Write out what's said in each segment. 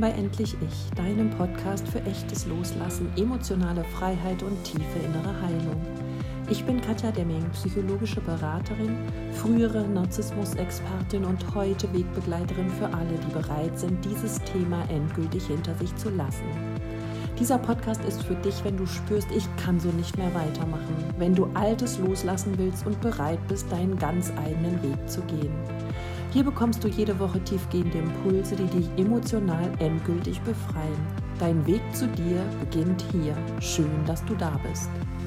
Sei endlich ich, deinem Podcast für echtes Loslassen, emotionale Freiheit und tiefe innere Heilung. Ich bin Katja Demming, psychologische Beraterin, frühere Narzissmus-Expertin und heute Wegbegleiterin für alle, die bereit sind, dieses Thema endgültig hinter sich zu lassen. Dieser Podcast ist für dich, wenn du spürst, ich kann so nicht mehr weitermachen, wenn du Altes loslassen willst und bereit bist, deinen ganz eigenen Weg zu gehen. Hier bekommst du jede Woche tiefgehende Impulse, die dich emotional endgültig befreien. Dein Weg zu dir beginnt hier. Schön, dass du da bist.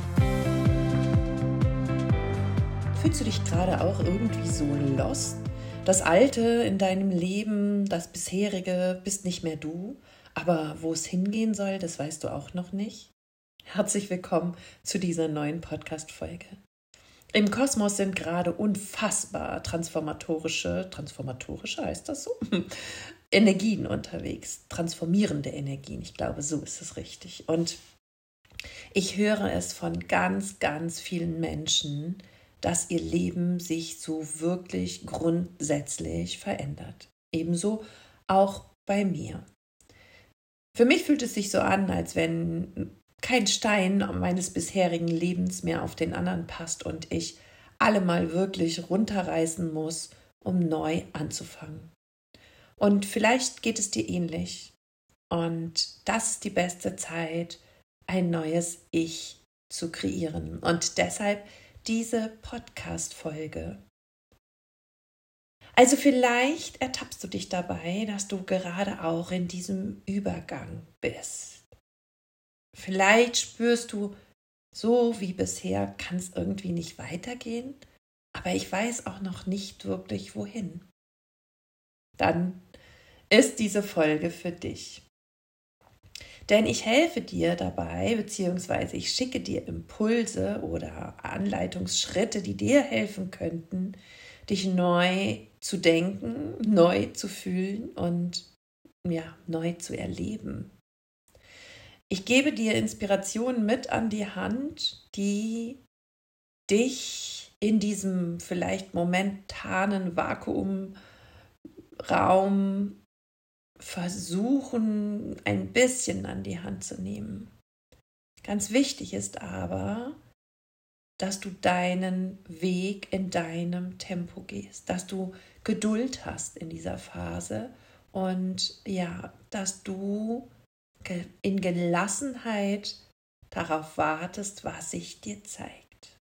Fühlst du dich gerade auch irgendwie so lost? Das Alte in deinem Leben, das Bisherige, bist nicht mehr du, aber wo es hingehen soll, das weißt du auch noch nicht? Herzlich willkommen zu dieser neuen Podcast-Folge. Im Kosmos sind gerade unfassbar transformatorische heißt das so? Energien unterwegs, transformierende Energien, ich glaube, so ist es richtig. Und ich höre es von ganz, ganz vielen Menschen, dass ihr Leben sich so wirklich grundsätzlich verändert. Ebenso auch bei mir. Für mich fühlt es sich so an, als wenn kein Stein meines bisherigen Lebens mehr auf den anderen passt und ich alle mal wirklich runterreißen muss, um neu anzufangen. Und vielleicht geht es dir ähnlich. Und das ist die beste Zeit, ein neues Ich zu kreieren. Und deshalb diese Podcast-Folge. Also vielleicht ertappst du dich dabei, dass du gerade auch in diesem Übergang bist. Vielleicht spürst du, so wie bisher kann es irgendwie nicht weitergehen, aber ich weiß auch noch nicht wirklich wohin. Dann ist diese Folge für dich. Denn ich helfe dir dabei, beziehungsweise ich schicke dir Impulse oder Anleitungsschritte, die dir helfen könnten, dich neu zu denken, neu zu fühlen und neu zu erleben. Ich gebe dir Inspirationen mit an die Hand, die dich in diesem vielleicht momentanen Vakuumraum versuchen, ein bisschen an die Hand zu nehmen. Ganz wichtig ist aber, dass du deinen Weg in deinem Tempo gehst, dass du Geduld hast in dieser Phase und dass du in Gelassenheit darauf wartest, was sich dir zeigt.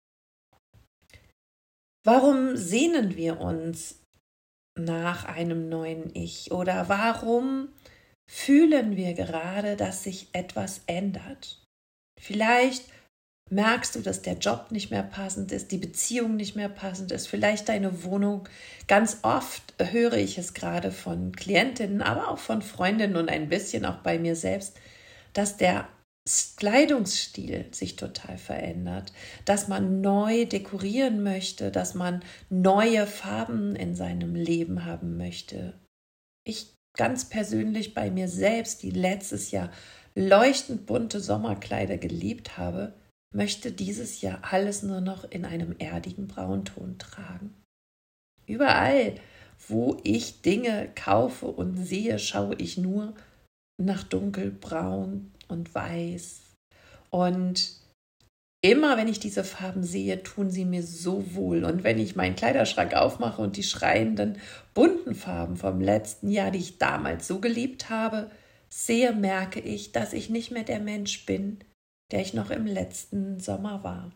Warum sehnen wir uns nach einem neuen Ich? Oder warum fühlen wir gerade, dass sich etwas ändert? Vielleicht merkst du, dass der Job nicht mehr passend ist, die Beziehung nicht mehr passend ist, vielleicht deine Wohnung. Ganz oft höre ich es gerade von Klientinnen, aber auch von Freundinnen und ein bisschen auch bei mir selbst, dass der Kleidungsstil sich total verändert, dass man neu dekorieren möchte, dass man neue Farben in seinem Leben haben möchte. Ich ganz persönlich bei mir selbst, die letztes Jahr leuchtend bunte Sommerkleider geliebt habe, möchte dieses Jahr alles nur noch in einem erdigen Braunton tragen. Überall, wo ich Dinge kaufe und sehe, schaue ich nur nach dunkelbraun und weiß. Und immer, wenn ich diese Farben sehe, tun sie mir so wohl. Und wenn ich meinen Kleiderschrank aufmache und die schreienden, bunten Farben vom letzten Jahr, die ich damals so geliebt habe, sehe, merke ich, dass ich nicht mehr der Mensch bin, der ich noch im letzten Sommer war.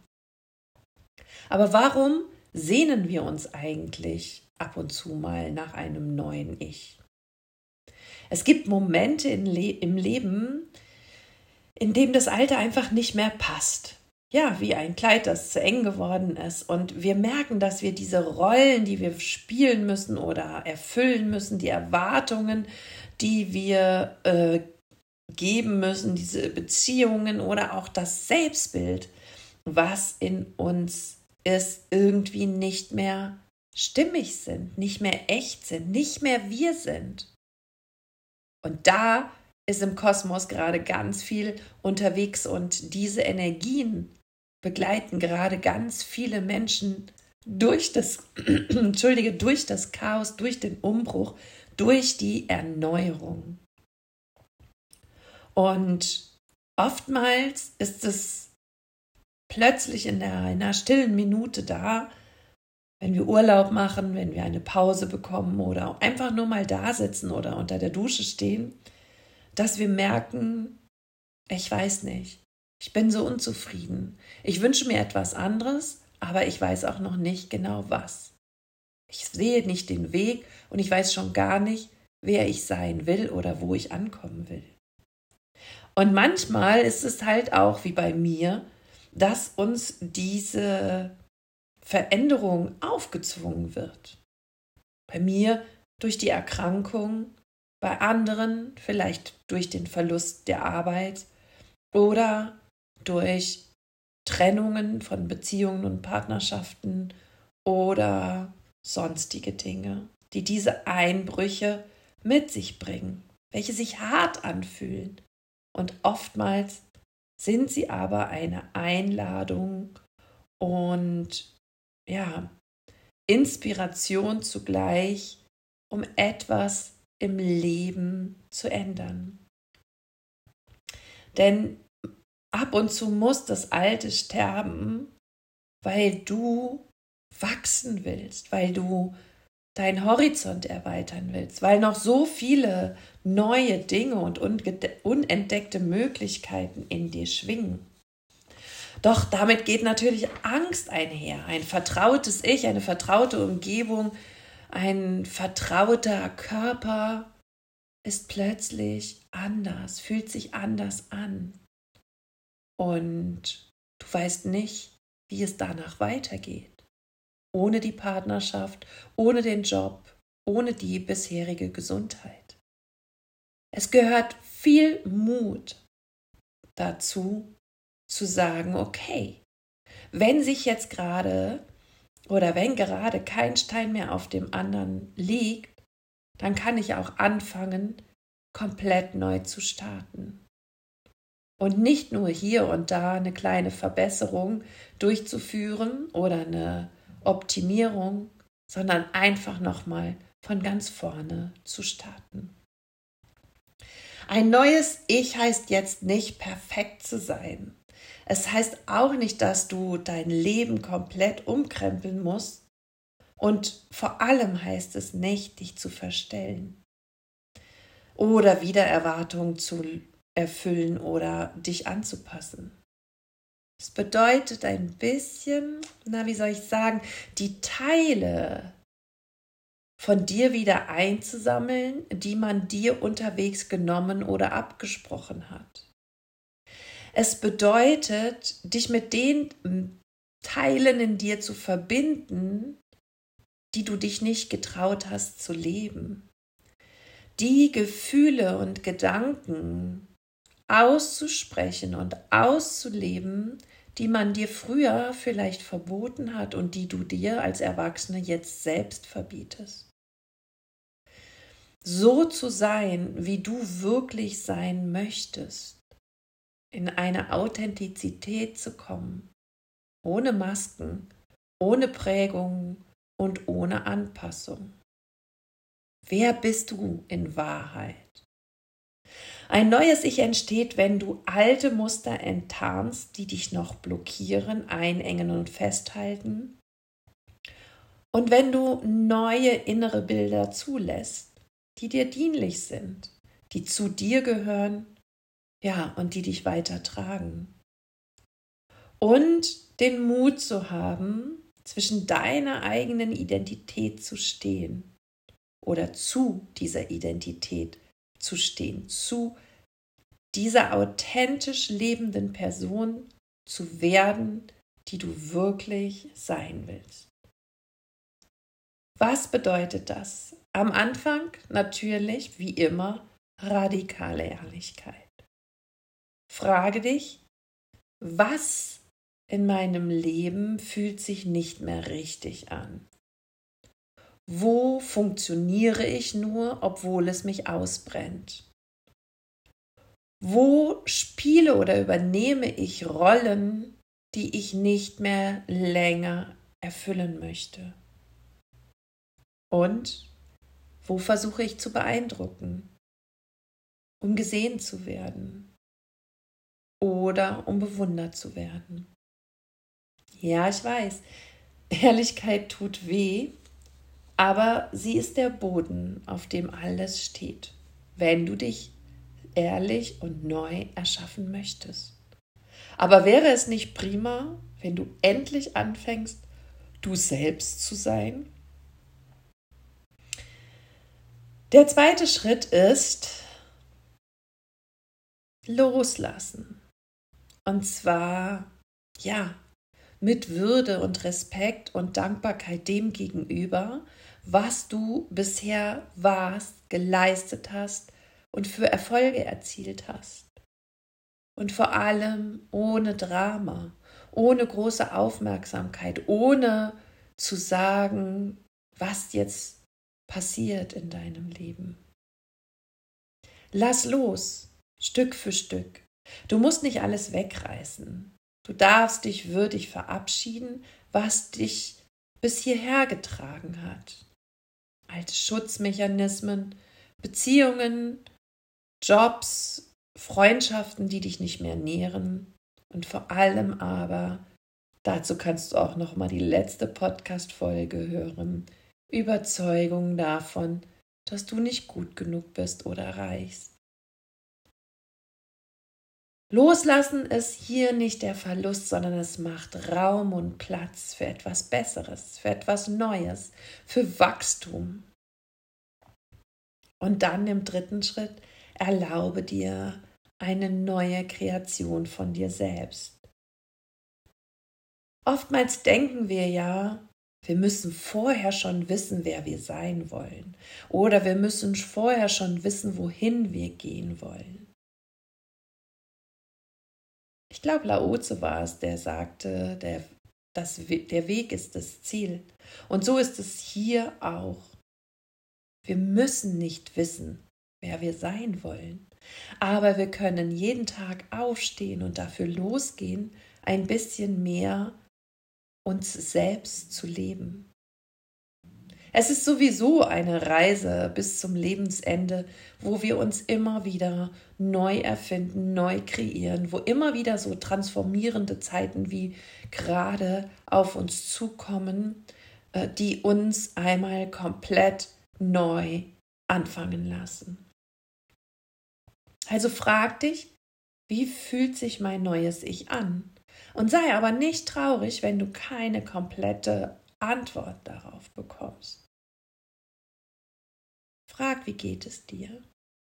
Aber warum sehnen wir uns eigentlich ab und zu mal nach einem neuen Ich? Es gibt Momente im Leben, in dem das Alte einfach nicht mehr passt. Ja, wie ein Kleid, das zu eng geworden ist. Und wir merken, dass wir diese Rollen, die wir spielen müssen oder erfüllen müssen, die Erwartungen, die wir geben müssen, diese Beziehungen oder auch das Selbstbild, was in uns ist, irgendwie nicht mehr stimmig sind, nicht mehr echt sind, nicht mehr wir sind. Und da ist im Kosmos gerade ganz viel unterwegs und diese Energien begleiten gerade ganz viele Menschen durch das Chaos, durch den Umbruch, durch die Erneuerung. Und oftmals ist es plötzlich in einer stillen Minute da, wenn wir Urlaub machen, wenn wir eine Pause bekommen oder einfach nur mal da sitzen oder unter der Dusche stehen, dass wir merken, ich weiß nicht, ich bin so unzufrieden. Ich wünsche mir etwas anderes, aber ich weiß auch noch nicht genau was. Ich sehe nicht den Weg und ich weiß schon gar nicht, wer ich sein will oder wo ich ankommen will. Und manchmal ist es halt auch wie bei mir, dass uns diese Veränderung aufgezwungen wird. Bei mir durch die Erkrankung, bei anderen vielleicht durch den Verlust der Arbeit oder durch Trennungen von Beziehungen und Partnerschaften oder sonstige Dinge, die diese Einbrüche mit sich bringen, welche sich hart anfühlen. Und oftmals sind sie aber eine Einladung und Inspiration zugleich, um etwas im Leben zu ändern. Denn ab und zu muss das Alte sterben, weil du wachsen willst, weil du deinen Horizont erweitern willst, weil noch so viele neue Dinge und unentdeckte Möglichkeiten in dir schwingen. Doch damit geht natürlich Angst einher. Ein vertrautes Ich, eine vertraute Umgebung, ein vertrauter Körper ist plötzlich anders, fühlt sich anders an. Und du weißt nicht, wie es danach weitergeht. Ohne die Partnerschaft, ohne den Job, ohne die bisherige Gesundheit. Es gehört viel Mut dazu, zu sagen, okay, wenn sich jetzt gerade oder wenn gerade kein Stein mehr auf dem anderen liegt, dann kann ich auch anfangen, komplett neu zu starten. Und nicht nur hier und da eine kleine Verbesserung durchzuführen oder eine Optimierung, sondern einfach nochmal von ganz vorne zu starten. Ein neues Ich heißt jetzt nicht perfekt zu sein. Es heißt auch nicht, dass du dein Leben komplett umkrempeln musst. Und vor allem heißt es nicht, dich zu verstellen oder Wiedererwartungen zu erfüllen oder dich anzupassen. Es bedeutet ein bisschen, die Teile von dir wieder einzusammeln, die man dir unterwegs genommen oder abgesprochen hat. Es bedeutet, dich mit den Teilen in dir zu verbinden, die du dich nicht getraut hast zu leben. Die Gefühle und Gedanken auszusprechen und auszuleben, die man dir früher vielleicht verboten hat und die du dir als Erwachsene jetzt selbst verbietest. So zu sein, wie du wirklich sein möchtest, in eine Authentizität zu kommen, ohne Masken, ohne Prägungen und ohne Anpassung. Wer bist du in Wahrheit? Ein neues Ich entsteht, wenn du alte Muster enttarnst, die dich noch blockieren, einengen und festhalten. Und wenn du neue innere Bilder zulässt, die dir dienlich sind, die zu dir gehören, und die dich weitertragen. Und den Mut zu haben, zwischen deiner eigenen Identität zu stehen oder zu dieser Identität zu stehen, zu dieser authentisch lebenden Person zu werden, die du wirklich sein willst. Was bedeutet das? Am Anfang natürlich, wie immer, radikale Ehrlichkeit. Frage dich, was in meinem Leben fühlt sich nicht mehr richtig an? Wo funktioniere ich nur, obwohl es mich ausbrennt? Wo spiele oder übernehme ich Rollen, die ich nicht mehr länger erfüllen möchte? Und wo versuche ich zu beeindrucken? um gesehen zu werden oder um bewundert zu werden. Ja, ich weiß, Ehrlichkeit tut weh, aber sie ist der Boden, auf dem alles steht, wenn du dich ehrlich und neu erschaffen möchtest. Aber wäre es nicht prima, wenn du endlich anfängst, du selbst zu sein? Der zweite Schritt ist loslassen. Und zwar, ja, mit Würde und Respekt und Dankbarkeit dem gegenüber, was du bisher warst, geleistet hast und für Erfolge erzielt hast. Und vor allem ohne Drama, ohne große Aufmerksamkeit, ohne zu sagen, was jetzt passiert in deinem Leben. Lass los, Stück für Stück. Du musst nicht alles wegreißen. Du darfst dich würdig verabschieden, was dich bis hierher getragen hat. Alte Schutzmechanismen, Beziehungen, Jobs, Freundschaften, die dich nicht mehr nähren. Und vor allem aber, dazu kannst du auch noch mal die letzte Podcast-Folge hören, Überzeugung davon, dass du nicht gut genug bist oder reichst. Loslassen ist hier nicht der Verlust, sondern es macht Raum und Platz für etwas Besseres, für etwas Neues, für Wachstum. Und dann im dritten Schritt erlaube dir eine neue Kreation von dir selbst. Oftmals denken wir ja, wir müssen vorher schon wissen, wer wir sein wollen. Oder wir müssen vorher schon wissen, wohin wir gehen wollen. Ich glaube, Lao-Tzu war es, der sagte, der Weg ist das Ziel. Und so ist es hier auch. Wir müssen nicht wissen, wer wir sein wollen. Aber wir können jeden Tag aufstehen und dafür losgehen, ein bisschen mehr uns selbst zu leben. Es ist sowieso eine Reise bis zum Lebensende, wo wir uns immer wieder neu erfinden, neu kreieren, wo immer wieder so transformierende Zeiten wie gerade auf uns zukommen, die uns einmal komplett neu anfangen lassen. Also frag dich, wie fühlt sich mein neues Ich an? Und sei aber nicht traurig, wenn du keine komplette Antwort darauf bekommst. Frag, wie geht es dir?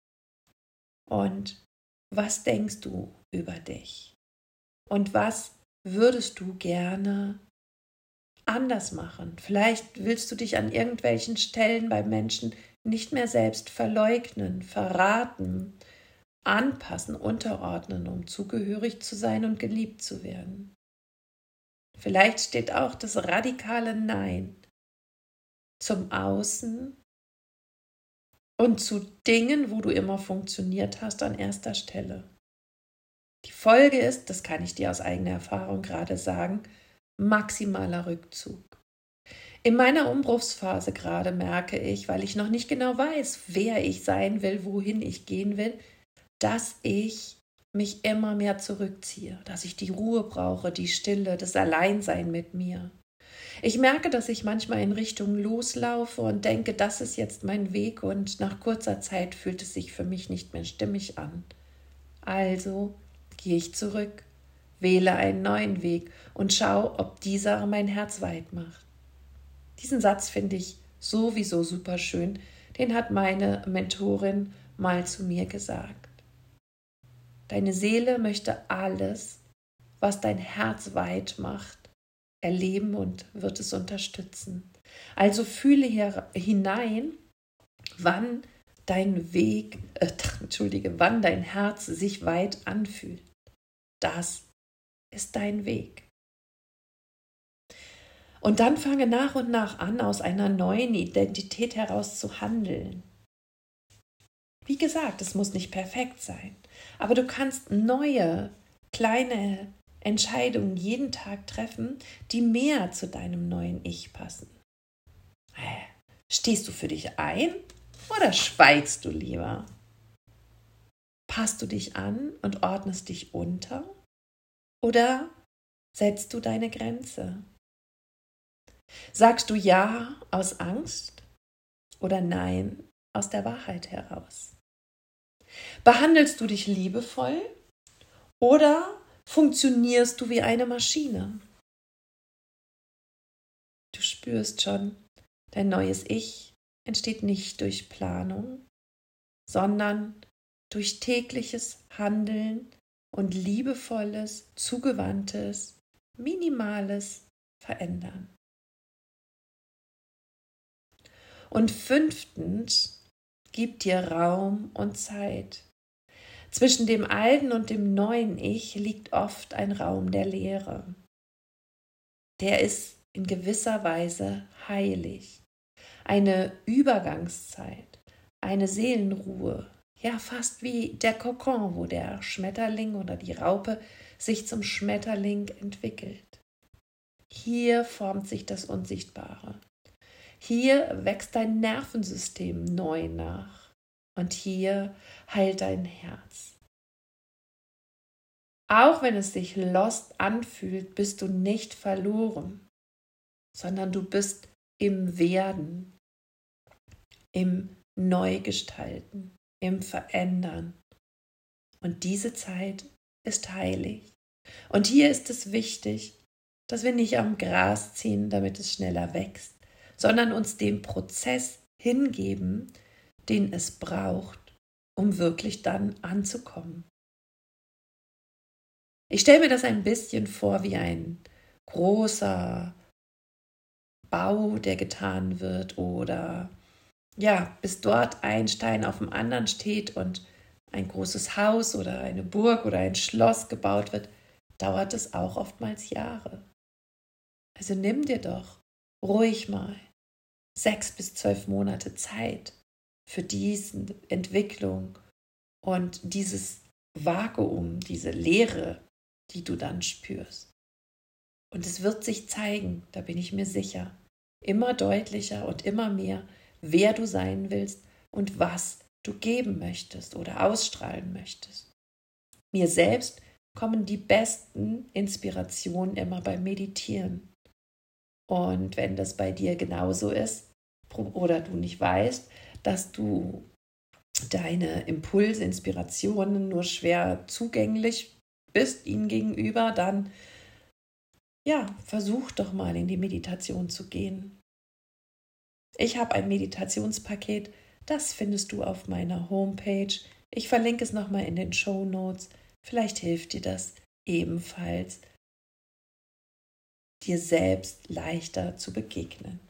Und was denkst du über dich? Und was würdest du gerne anders machen? Vielleicht willst du dich an irgendwelchen Stellen bei Menschen nicht mehr selbst verleugnen, verraten, anpassen, unterordnen, um zugehörig zu sein und geliebt zu werden. Vielleicht steht auch das radikale Nein zum Außen und zu Dingen, wo du immer funktioniert hast, an erster Stelle. Die Folge ist, das kann ich dir aus eigener Erfahrung gerade sagen, maximaler Rückzug. In meiner Umbruchsphase gerade merke ich, weil ich noch nicht genau weiß, wer ich sein will, wohin ich gehen will, dass ich mich immer mehr zurückziehe, dass ich die Ruhe brauche, die Stille, das Alleinsein mit mir. Ich merke, dass ich manchmal in Richtung loslaufe und denke, das ist jetzt mein Weg und nach kurzer Zeit fühlt es sich für mich nicht mehr stimmig an. Also gehe ich zurück, wähle einen neuen Weg und schaue, ob dieser mein Herz weit macht. Diesen Satz finde ich sowieso super schön, den hat meine Mentorin mal zu mir gesagt. Deine Seele möchte alles, was dein Herz weit macht, erleben und wird es unterstützen. Also fühle hier hinein, wann dein wann dein Herz sich weit anfühlt. Das ist dein Weg. Und dann fange nach und nach an, aus einer neuen Identität heraus zu handeln. Wie gesagt, es muss nicht perfekt sein, aber du kannst neue, kleine Entscheidungen jeden Tag treffen, die mehr zu deinem neuen Ich passen. Stehst du für dich ein oder schweigst du lieber? Passt du dich an und ordnest dich unter? Oder setzt du deine Grenze? Sagst du Ja aus Angst oder Nein aus der Wahrheit heraus? Behandelst du dich liebevoll oder funktionierst du wie eine Maschine? Du spürst schon, dein neues Ich entsteht nicht durch Planung, sondern durch tägliches Handeln und liebevolles, zugewandtes, minimales Verändern. Und fünftens, gib dir Raum und Zeit. Zwischen dem alten und dem neuen Ich liegt oft ein Raum der Leere. Der ist in gewisser Weise heilig. Eine Übergangszeit, eine Seelenruhe, ja fast wie der Kokon, wo der Schmetterling oder die Raupe sich zum Schmetterling entwickelt. Hier formt sich das Unsichtbare. Hier wächst dein Nervensystem neu nach und hier heilt dein Herz. Auch wenn es sich lost anfühlt, bist du nicht verloren, sondern du bist im Werden, im Neugestalten, im Verändern. Und diese Zeit ist heilig. Und hier ist es wichtig, dass wir nicht am Gras ziehen, damit es schneller wächst, sondern uns dem Prozess hingeben, den es braucht, um wirklich dann anzukommen. Ich stelle mir das ein bisschen vor wie ein großer Bau, der getan wird, oder ja, bis dort ein Stein auf dem anderen steht und ein großes Haus oder eine Burg oder ein Schloss gebaut wird, dauert es auch oftmals Jahre. Also nimm dir doch ruhig mal 6 bis 12 Monate Zeit für diese Entwicklung und dieses Vakuum, diese Leere, die du dann spürst. Und es wird sich zeigen, da bin ich mir sicher, immer deutlicher und immer mehr, wer du sein willst und was du geben möchtest oder ausstrahlen möchtest. Mir selbst kommen die besten Inspirationen immer beim Meditieren. Und wenn das bei dir genauso ist oder du nicht weißt, dass du deine Impulse, Inspirationen nur schwer zugänglich bist ihnen gegenüber, dann ja, versuch doch mal in die Meditation zu gehen. Ich habe ein Meditationspaket, das findest du auf meiner Homepage. Ich verlinke es nochmal in den Shownotes. Vielleicht hilft dir das ebenfalls, dir selbst leichter zu begegnen.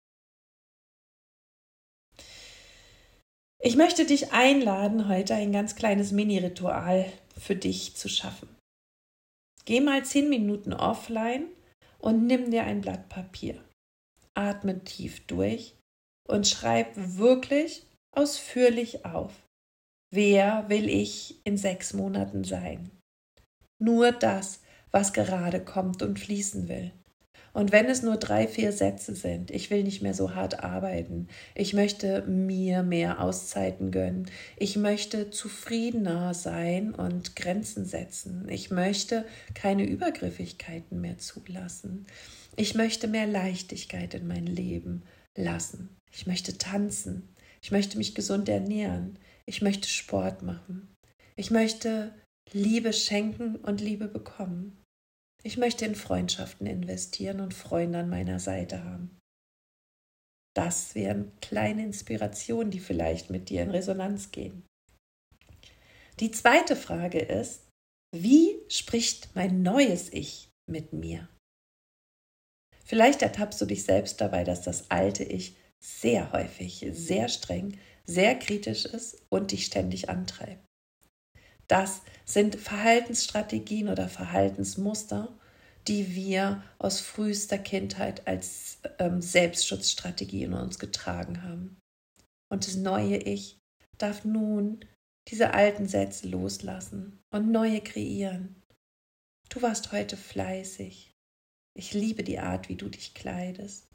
Ich möchte dich einladen, heute ein ganz kleines Mini-Ritual für dich zu schaffen. Geh mal 10 Minuten offline und nimm dir ein Blatt Papier. Atme tief durch und schreib wirklich ausführlich auf. Wer will ich in 6 Monaten sein? Nur das, was gerade kommt und fließen will. Und wenn es nur 3, 4 Sätze sind, ich will nicht mehr so hart arbeiten, ich möchte mir mehr Auszeiten gönnen, ich möchte zufriedener sein und Grenzen setzen, ich möchte keine Übergriffigkeiten mehr zulassen, ich möchte mehr Leichtigkeit in mein Leben lassen, ich möchte tanzen, ich möchte mich gesund ernähren, ich möchte Sport machen, ich möchte Liebe schenken und Liebe bekommen. Ich möchte in Freundschaften investieren und Freunde an meiner Seite haben. Das wären kleine Inspirationen, die vielleicht mit dir in Resonanz gehen. Die zweite Frage ist, wie spricht mein neues Ich mit mir? Vielleicht ertappst du dich selbst dabei, dass das alte Ich sehr häufig, sehr streng, sehr kritisch ist und dich ständig antreibt. Das sind Verhaltensstrategien oder Verhaltensmuster, die wir aus frühester Kindheit als Selbstschutzstrategie in uns getragen haben. Und das neue Ich darf nun diese alten Sätze loslassen und neue kreieren. Du warst heute fleißig. Ich liebe die Art, wie du dich kleidest.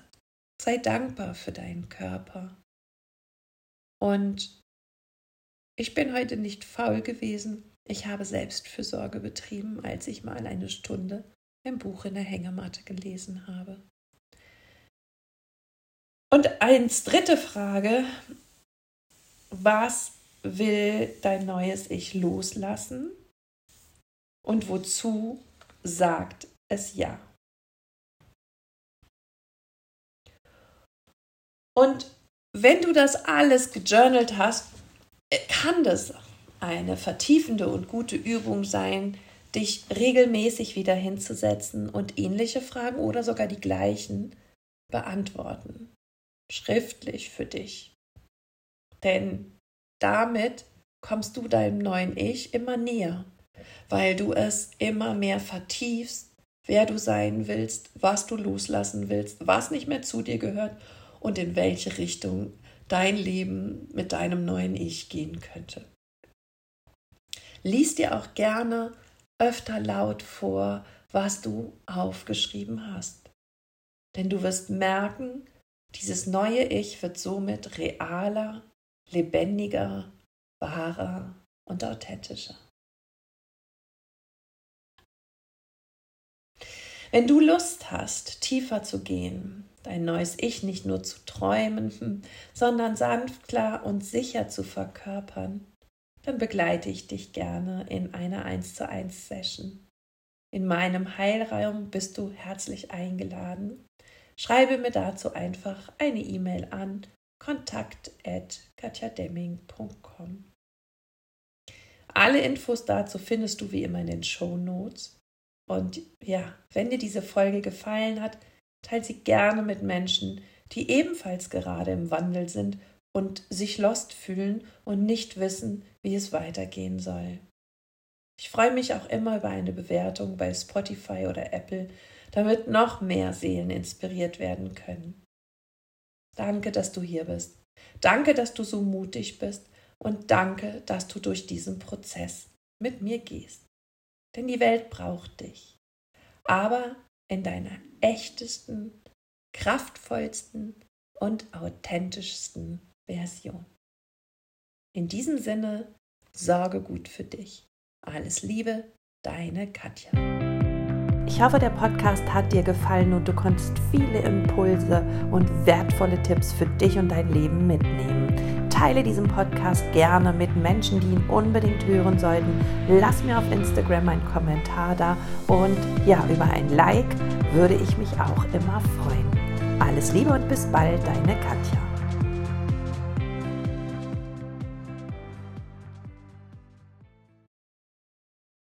Sei dankbar für deinen Körper. Und Ich bin heute nicht faul gewesen. Ich habe Selbstfürsorge betrieben, als ich mal eine Stunde ein Buch in der Hängematte gelesen habe. Und als dritte Frage, was will dein neues Ich loslassen und wozu sagt es Ja? Und wenn du das alles gejournalt hast, kann das eine vertiefende und gute Übung sein, dich regelmäßig wieder hinzusetzen und ähnliche Fragen oder sogar die gleichen beantworten. Schriftlich für dich. Denn damit kommst du deinem neuen Ich immer näher, weil du es immer mehr vertiefst, wer du sein willst, was du loslassen willst, was nicht mehr zu dir gehört und in welche Richtung dein Leben mit deinem neuen Ich gehen könnte. Lies dir auch gerne öfter laut vor, was du aufgeschrieben hast. Denn du wirst merken, dieses neue Ich wird somit realer, lebendiger, wahrer und authentischer. Wenn du Lust hast, tiefer zu gehen, dein neues Ich nicht nur zu träumen, sondern sanft, klar und sicher zu verkörpern, dann begleite ich dich gerne in einer 1:1 Session. In meinem Heilraum bist du herzlich eingeladen. Schreibe mir dazu einfach eine E-Mail an kontakt@katjademming.com. Alle Infos dazu findest du wie immer in den Shownotes. Und ja, wenn dir diese Folge gefallen hat, teile sie gerne mit Menschen, die ebenfalls gerade im Wandel sind und sich lost fühlen und nicht wissen, wie es weitergehen soll. Ich freue mich auch immer über eine Bewertung bei Spotify oder Apple, damit noch mehr Seelen inspiriert werden können. Danke, dass du hier bist. Danke, dass du so mutig bist und danke, dass du durch diesen Prozess mit mir gehst. Denn die Welt braucht dich. Aber in deiner echtesten, kraftvollsten und authentischsten Version. In diesem Sinne, sorge gut für dich. Alles Liebe, deine Katja. Ich hoffe, der Podcast hat dir gefallen und du konntest viele Impulse und wertvolle Tipps für dich und dein Leben mitnehmen. Teile diesen Podcast gerne mit Menschen, die ihn unbedingt hören sollten. Lass mir auf Instagram einen Kommentar da und ja, über ein Like würde ich mich auch immer freuen. Alles Liebe und bis bald, deine Katja.